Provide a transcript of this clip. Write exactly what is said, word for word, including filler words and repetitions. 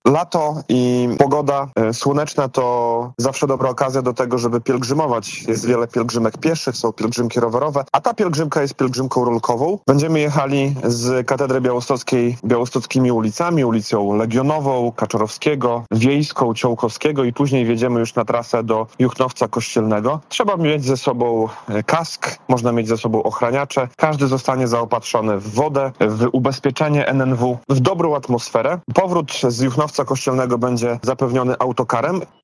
lato i pogoda e, słoneczna to zawsze dobra okazja do tego, żeby pielgrzymować. Jest wiele pielgrzymek pieszych, są pielgrzymki rowerowe, a ta pielgrzymka jest pielgrzymką rolkową. Będziemy jechali z Katedry Białostockiej białostockimi ulicami, ulicą Legionową, Kaczorowskiego, Wiejską, Ciołkowskiego i później wjedziemy już na trasę do Juchnowca Kościelnego. Trzeba mieć ze sobą kask, można mieć ze sobą ochraniacze. Każdy zostanie zaopatrzony w wodę, w ubezpieczenie N N W, w dobrą atmosferę. Powrót z Juchnowca Kościelnego będzie zapewniony autokarem.